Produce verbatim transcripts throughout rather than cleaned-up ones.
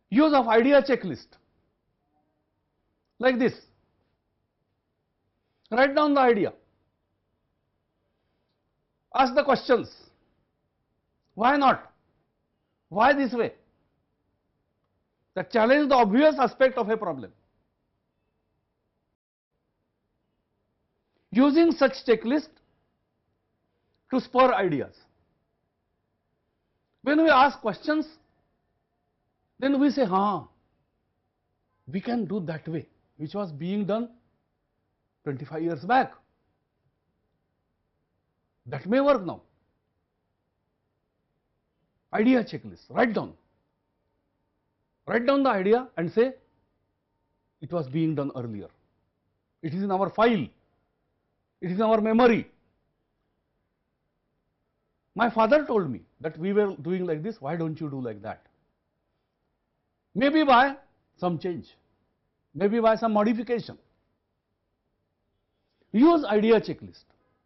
Use of idea checklist. Like this. Write down the idea. Ask the questions. Why not? Why this way? That challenge the obvious aspect of a problem. Using such checklist to spur ideas. When we ask questions, then we say, huh, we can do that way, which was being done twenty-five years back. That may work now. Idea checklist, write down. Write down the idea and say, it was being done earlier. It is in our file. It is in our memory. My father told me that we were doing like this, why don't you do like that? Maybe by some change, maybe by some modification. Use idea checklist.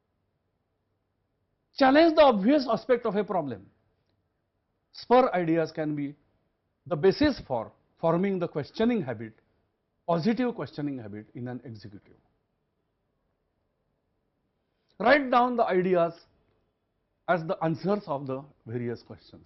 Challenge the obvious aspect of a problem. Spur ideas can be the basis for forming the questioning habit, positive questioning habit in an executive. Write down the ideas as the answers of the various questions.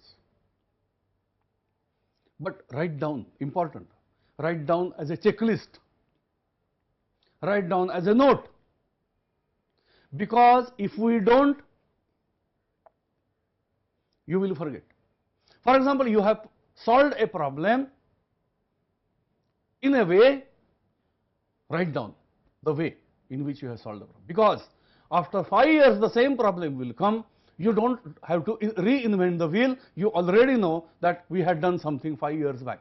But write down, important, write down as a checklist, write down as a note, because if we don't, you will forget. For example, you have solved a problem in a way, write down the way in which you have solved the problem, because after five years the same problem will come. You don't have to reinvent the wheel, you already know that we had done something five years back.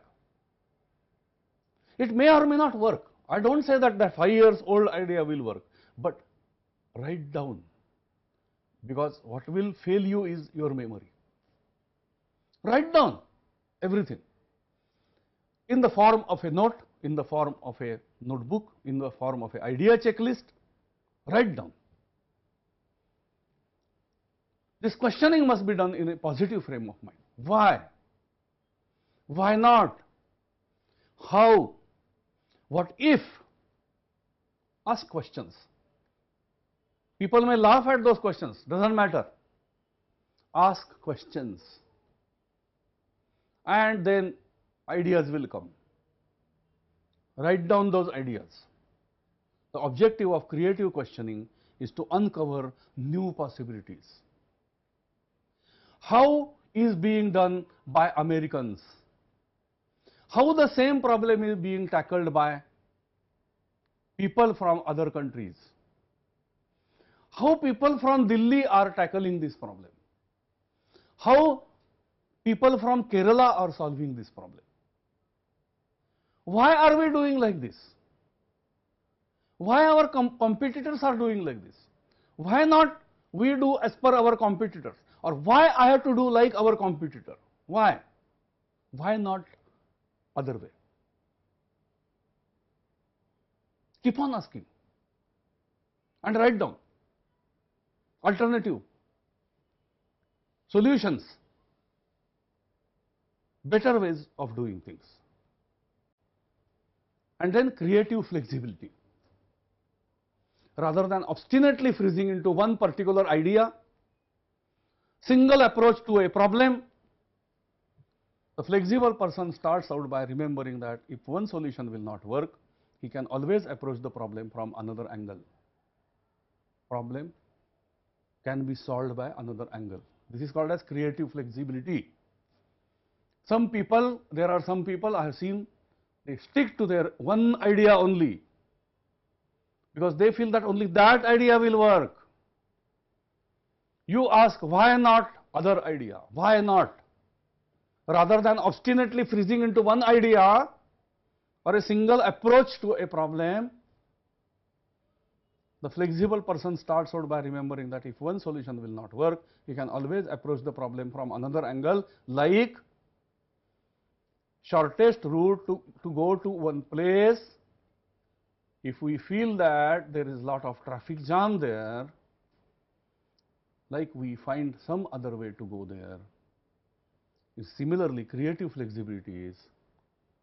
It may or may not work. I don't say that that five years old idea will work, but write down, because what will fail you is your memory. Write down everything in the form of a note, in the form of a notebook, in the form of an idea checklist. Write down. This questioning must be done in a positive frame of mind. Why? Why not? How? What if? Ask questions. People may laugh at those questions, doesn't matter. Ask questions. And then ideas will come. Write down those ideas. The objective of creative questioning is to uncover new possibilities. How is being done by Americans? How the same problem is being tackled by people from other countries? How people from Delhi are tackling this problem? How people from Kerala are solving this problem? Why are we doing like this? Why our com competitors are doing like this? Why not we do as per our competitors? Or why I have to do like our competitor? Why? Why not other way? Keep on asking and write down alternative solutions, better ways of doing things. And then creative flexibility. Rather than obstinately freezing into one particular idea, single approach to a problem, the flexible person starts out by remembering that if one solution will not work, he can always approach the problem from another angle. Problem can be solved by another angle. This is called as creative flexibility. Some people, there are some people I have seen, they stick to their one idea only, because they feel that only that idea will work. You ask, why not other idea? Why not? Rather than obstinately freezing into one idea or a single approach to a problem, the flexible person starts out by remembering that if one solution will not work, he can always approach the problem from another angle, like shortest route to, to go to one place. If we feel that there is a lot of traffic jam there, like we find some other way to go there. Similarly, creative flexibility is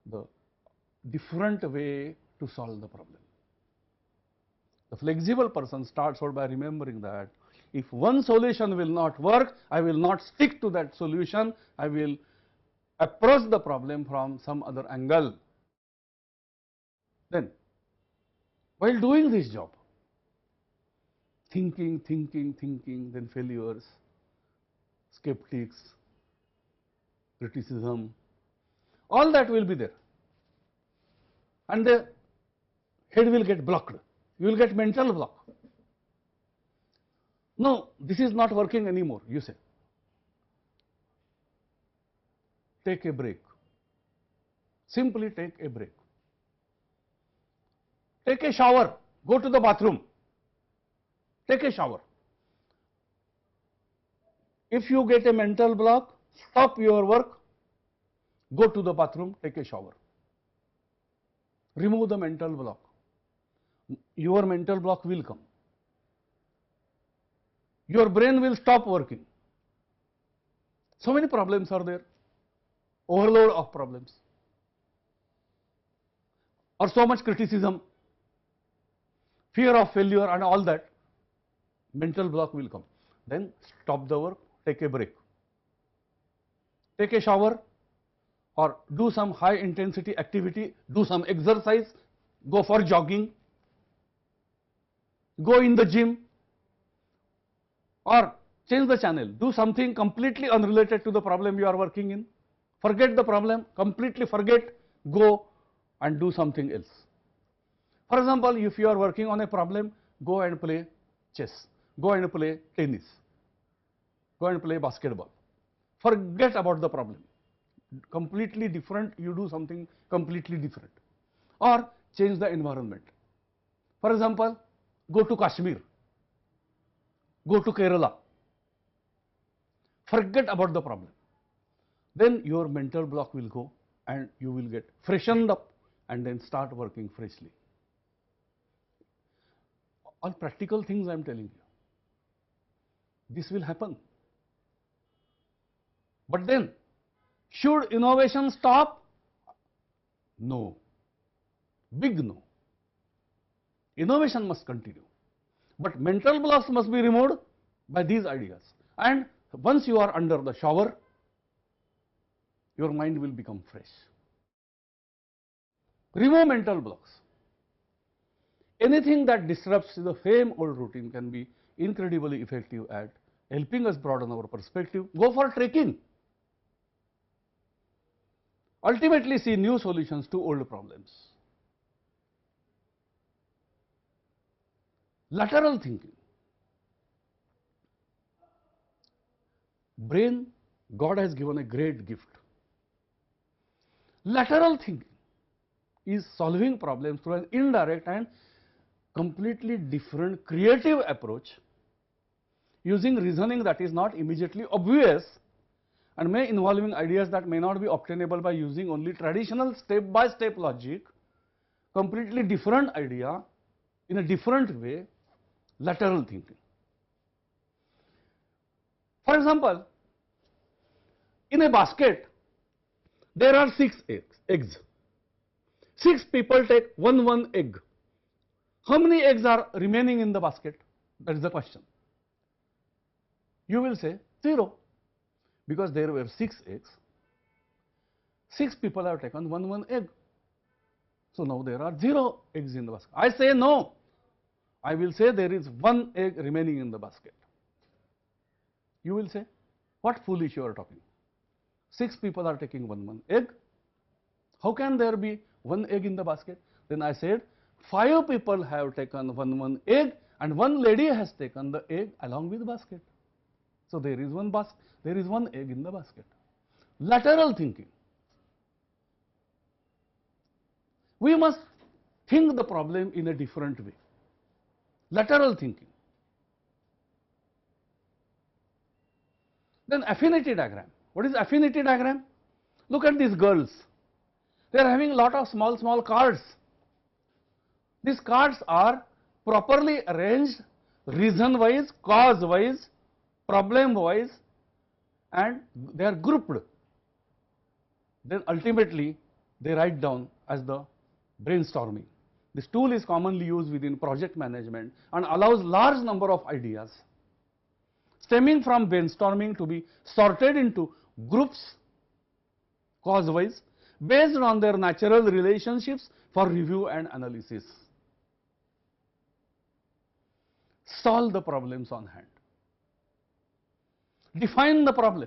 the different way to solve the problem. The flexible person starts out by remembering that if one solution will not work, I will not stick to that solution, I will approach the problem from some other angle. Then, while doing this job, thinking, thinking, thinking, then failures, skeptics, criticism, all that will be there, and the head will get blocked, you will get mental block. No, this is not working anymore, you say. Take a break. Simply take a break. Take a shower, go to the bathroom, take a shower. If you get a mental block, stop your work, go to the bathroom, take a shower. Remove the mental block. Your mental block will come. Your brain will stop working. So many problems are there, overload of problems, or so much criticism, fear of failure and all that, mental block will come. Then stop the work, take a break. Take a shower or do some high intensity activity, do some exercise, go for jogging, go in the gym, or change the channel, do something completely unrelated to the problem you are working in. Forget the problem, completely forget, go and do something else. For example, if you are working on a problem, go and play chess, go and play tennis, go and play basketball. Forget about the problem. Completely different, you do something completely different. Or change the environment. For example, go to Kashmir, go to Kerala. Forget about the problem. Then your mental block will go and you will get freshened up and then start working freshly. All practical things I am telling you. This will happen. But then, should innovation stop? No. Big no. Innovation must continue. But mental blocks must be removed by these ideas. And once you are under the shower, your mind will become fresh. Remove mental blocks. Anything that disrupts the same old routine can be incredibly effective at helping us broaden our perspective. Go for trekking. Ultimately see new solutions to old problems. Lateral thinking. Brain, God has given a great gift. Lateral thinking is solving problems through an indirect and completely different creative approach using reasoning that is not immediately obvious and may involving ideas that may not be obtainable by using only traditional step-by-step logic, completely different idea in a different way, lateral thinking. For example, in a basket, there are six eggs. eggs. Six people take one one egg. How many eggs are remaining in the basket? That is the question. You will say zero, because there were six eggs. Six people have taken one one egg. So now there are zero eggs in the basket. I say no. I will say there is one egg remaining in the basket. You will say, what foolish you are talking. Six people are taking one one egg. How can there be one egg in the basket? Then I said, five people have taken one one egg and one lady has taken the egg along with the basket. So there is one bas there is one egg in the basket. Lateral thinking. We must think the problem in a different way. Lateral thinking. Then affinity diagram. What is affinity diagram? Look at these girls. They are having a lot of small, small cards. These cards are properly arranged, reason wise, cause wise, problem wise, and they are grouped. Then ultimately they write down as the brainstorming. This tool is commonly used within project management and allows large number of ideas stemming from brainstorming to be sorted into groups cause-wise based on their natural relationships for review and analysis. Solve the problems on hand. Define the problem.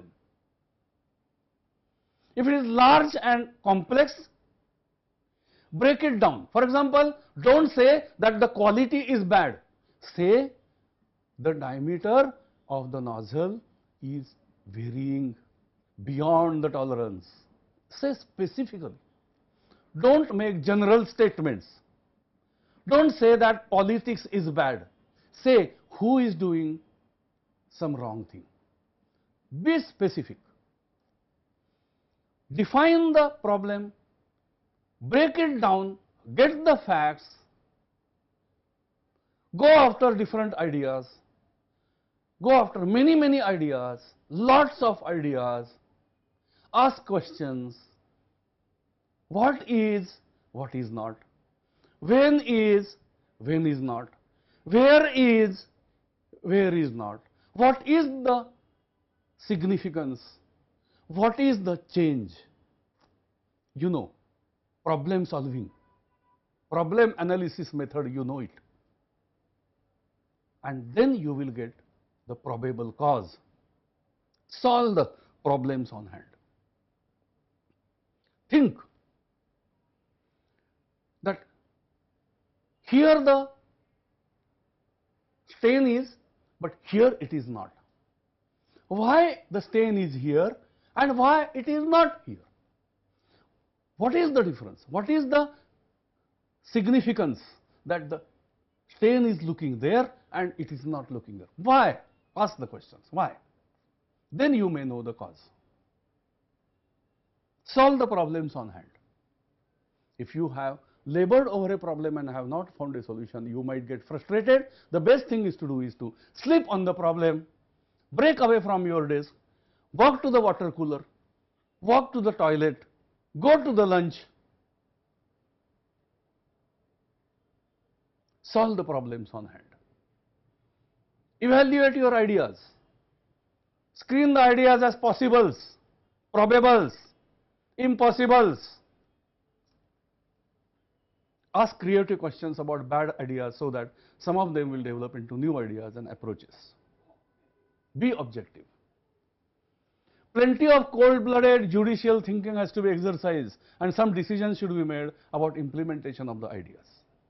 If it is large and complex, break it down. For example, don't say that the quality is bad. Say the diameter of the nozzle is varying beyond the tolerance. Say specifically. Don't make general statements. Don't say that politics is bad. Say who is doing some wrong thing. Be specific. Define the problem, break it down, get the facts, go after different ideas, go after many, many ideas, lots of ideas, ask questions. What is, what is not? When is, when is not? Where is, where is not? What is the significance? What is the change? You know, problem solving, problem analysis method, you know it. And then you will get the probable cause. Solve the problems on hand. Think that here the stain is, but here it is not. Why the stain is here and why it is not here? What is the difference? What is the significance that the stain is looking there and it is not looking there? Why? Ask the questions. Why? Then you may know the cause. Solve the problems on hand. If you have labored over a problem and have not found a solution, you might get frustrated. The best thing is to do is to sleep on the problem, break away from your desk, walk to the water cooler, walk to the toilet, go to the lunch, solve the problems on hand. Evaluate your ideas. Screen the ideas as possibles, probables, impossibles. Ask creative questions about bad ideas so that some of them will develop into new ideas and approaches. Be objective. Plenty of cold-blooded judicial thinking has to be exercised and some decisions should be made about implementation of the ideas.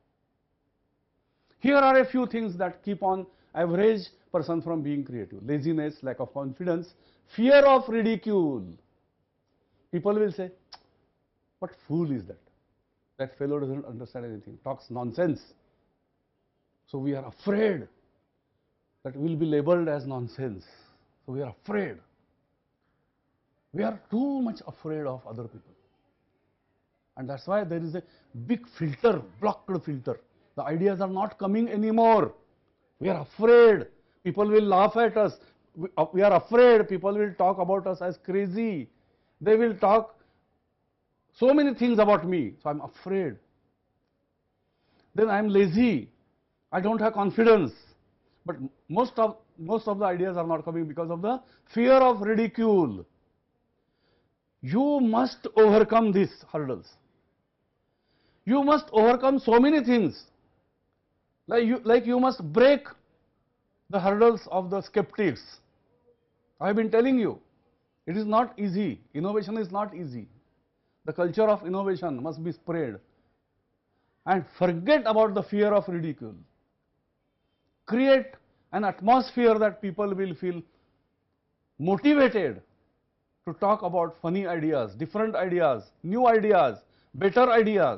Here are a few things that keep on average person from being creative. Laziness, lack of confidence, fear of ridicule. People will say, what fool is that? That fellow doesn't understand anything, talks nonsense. So we are afraid that we will be labeled as nonsense. So we are afraid. We are too much afraid of other people. And that's why there is a big filter, blocked filter. The ideas are not coming anymore. We are afraid. People will laugh at us. We, uh, we are afraid. People will talk about us as crazy. They will talk so many things about me. So I'm afraid. Then I'm lazy. I don't have confidence. But most of, most of the ideas are not coming because of the fear of ridicule. You must overcome these hurdles. You must overcome so many things. Like you, like you must break the hurdles of the skeptics. I have been telling you, it is not easy. Innovation is not easy. The culture of innovation must be spread. And forget about the fear of ridicule. Create an atmosphere that people will feel motivated to talk about funny ideas, different ideas, new ideas, better ideas.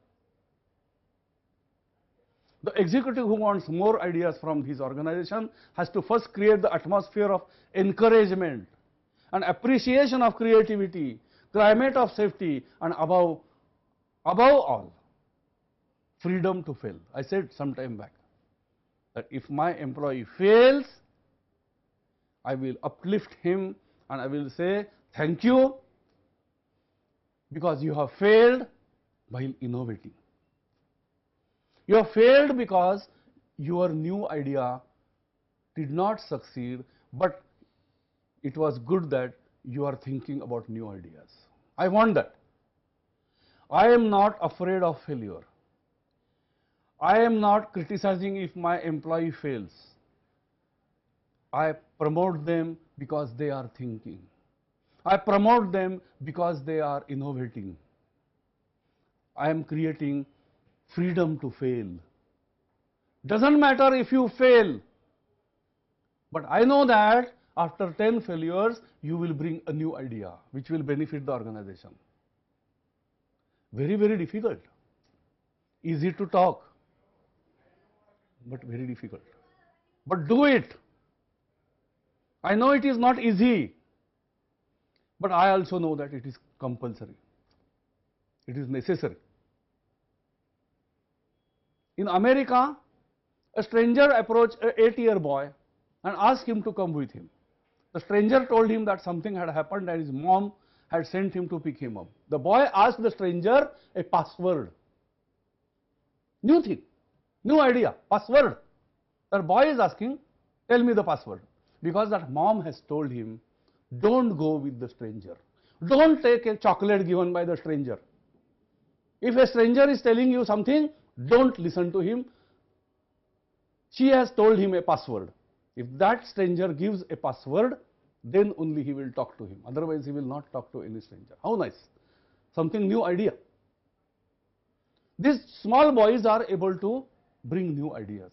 The executive who wants more ideas from his organization has to first create the atmosphere of encouragement and appreciation of creativity, climate of safety, and above, above all, freedom to fail. I said some time back that if my employee fails, I will uplift him and I will say, thank you, because you have failed while innovating. You have failed because your new idea did not succeed, but it was good that you are thinking about new ideas. I want that. I am not afraid of failure. I am not criticizing if my employee fails. I promote them because they are thinking. I promote them because they are innovating. I am creating freedom to fail. Doesn't matter if you fail, but I know that after ten failures, you will bring a new idea which will benefit the organization. Very, very difficult. Easy to talk, but very difficult. But do it. I know it is not easy, but I also know that it is compulsory. It is necessary. In America, a stranger approached an eight-year boy and asked him to come with him. The stranger told him that something had happened and his mom had sent him to pick him up. The boy asked the stranger a password. New thing, new idea, password. The boy is asking, tell me the password. Because that mom has told him, don't go with the stranger. Don't take a chocolate given by the stranger. If a stranger is telling you something, don't listen to him. She has told him a password. If that stranger gives a password, then only he will talk to him. Otherwise, he will not talk to any stranger. How nice. Something new idea. These small boys are able to bring new ideas.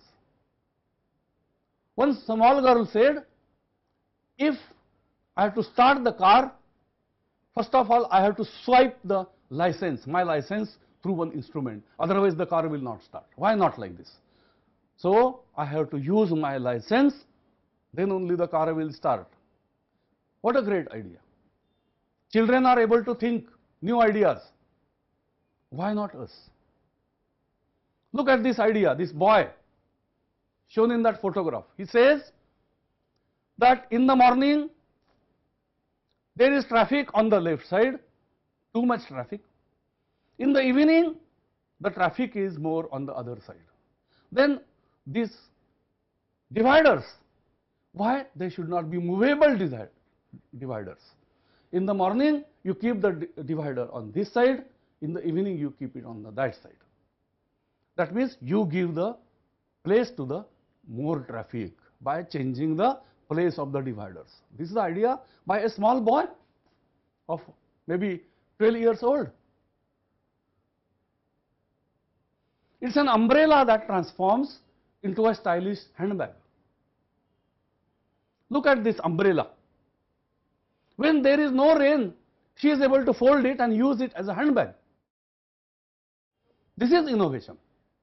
One small girl said, if I have to start the car, first of all, I have to swipe the license, my license, through one instrument. Otherwise, the car will not start. Why not like this? So, I have to use my license, then only the car will start. What a great idea. Children are able to think new ideas. Why not us? Look at this idea, this boy shown in that photograph. He says that in the morning there is traffic on the left side, too much traffic. In the evening, the traffic is more on the other side. Then these dividers, why they should not be movable dividers? In the morning, you keep the divider on this side, in the evening, you keep it on the that side. That means you give the place to the more traffic by changing the place of the dividers. This is the idea by a small boy of maybe twelve years old. It's an umbrella that transforms into a stylish handbag. Look at this umbrella. When there is no rain, she is able to fold it and use it as a handbag. This is innovation.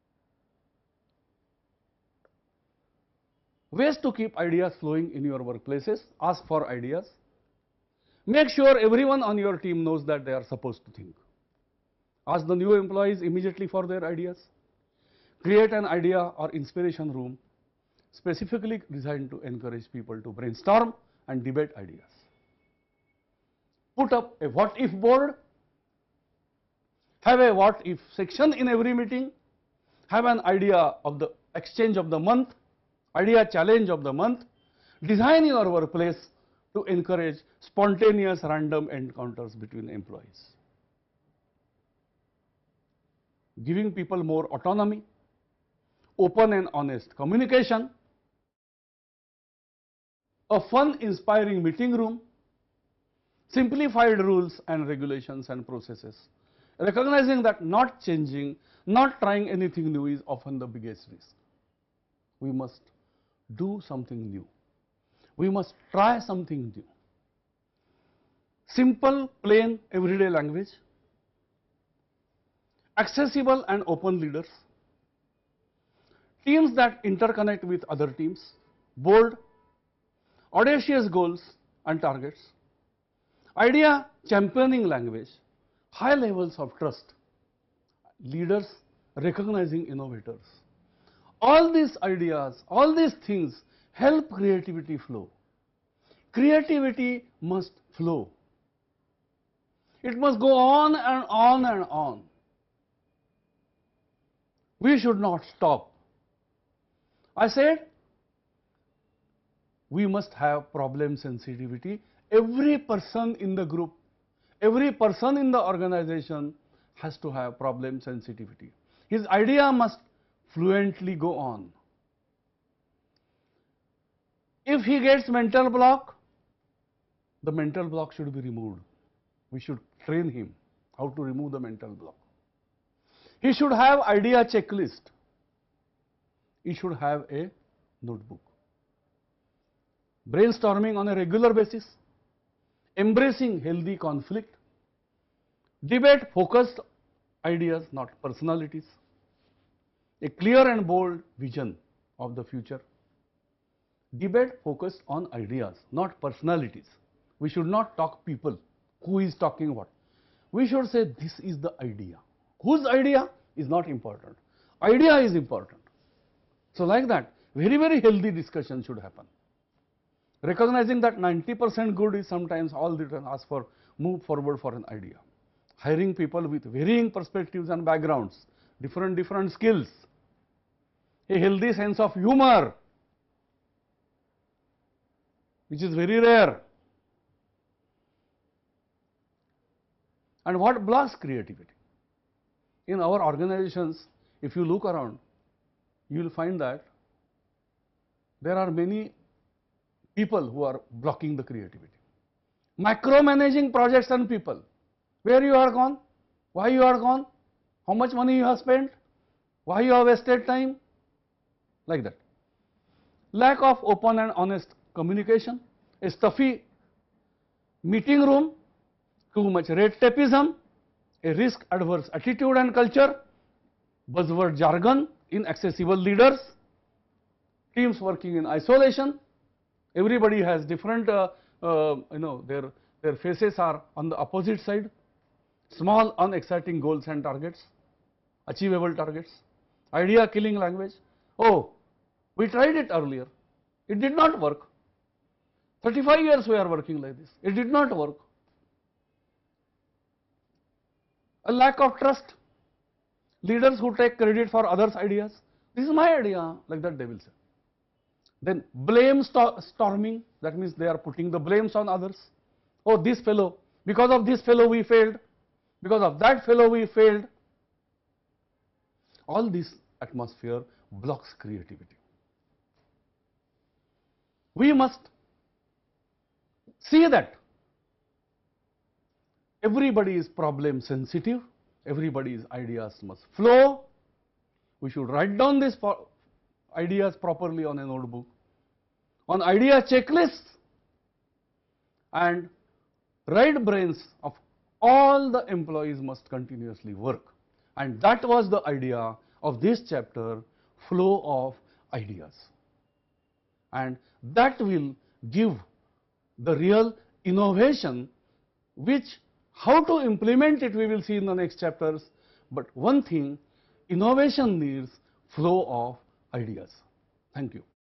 Ways to keep ideas flowing in your workplaces. Ask for ideas. Make sure everyone on your team knows that they are supposed to think. Ask the new employees immediately for their ideas. Create an idea or inspiration room specifically designed to encourage people to brainstorm and debate ideas. Put up a what if board. Have a what if section in every meeting. Have an idea of the exchange of the month, idea challenge of the month. Design your workplace to encourage spontaneous random encounters between employees. Giving people more autonomy, open and honest communication, a fun, inspiring meeting room, simplified rules and regulations and processes, recognizing that not changing, not trying anything new is often the biggest risk. We must do something new. We must try something new. Simple, plain, everyday language, accessible and open leaders, teams that interconnect with other teams, bold, audacious goals and targets, idea championing language, high levels of trust, leaders recognizing innovators. All these ideas, all these things help creativity flow. Creativity must flow. It must go on and on and on. We should not stop. I said, we must have problem sensitivity. Every person in the group, every person in the organization has to have problem sensitivity. His idea must fluently go on. If he gets mental block, the mental block should be removed. We should train him how to remove the mental block. He should have idea checklist. He should have a notebook. Brainstorming on a regular basis. Embracing healthy conflict. Debate focused ideas, not personalities. A clear and bold vision of the future. Debate focused on ideas, not personalities. We should not talk people. Who is talking what? We should say this is the idea. Whose idea is not important. Idea is important. So like that, very, very healthy discussion should happen. Recognizing that ninety percent good is sometimes all that can ask for, move forward for an idea. Hiring people with varying perspectives and backgrounds, different, different skills. A healthy sense of humor, which is very rare. And what blocks creativity? In our organizations, if you look around, you will find that there are many people who are blocking the creativity. Micromanaging projects and people. Where you are gone? Why you are gone? How much money you have spent? Why you have wasted time? Like that. Lack of open and honest communication. A stuffy meeting room. Too much red tapeism. A risk adverse attitude and culture. Buzzword jargon. Inaccessible leaders. Teams working in isolation. Everybody has different, uh, uh, you know, their, their faces are on the opposite side. Small, unexciting goals and targets, achievable targets, idea killing language. Oh, we tried it earlier. It did not work. thirty-five years we are working like this. It did not work. A lack of trust. Leaders who take credit for others' ideas. This is my idea, like that they will say. Then blame storming, that means they are putting the blames on others. Oh, this fellow, because of this fellow we failed, because of that fellow we failed. All this atmosphere blocks creativity. We must see that everybody is problem sensitive, everybody's ideas must flow. We should write down these ideas properly on a notebook, on idea checklists, and right brains of all the employees must continuously work. And that was the idea of this chapter, flow of ideas. And that will give the real innovation, which how to implement it we will see in the next chapters. But one thing, innovation needs flow of ideas. Thank you.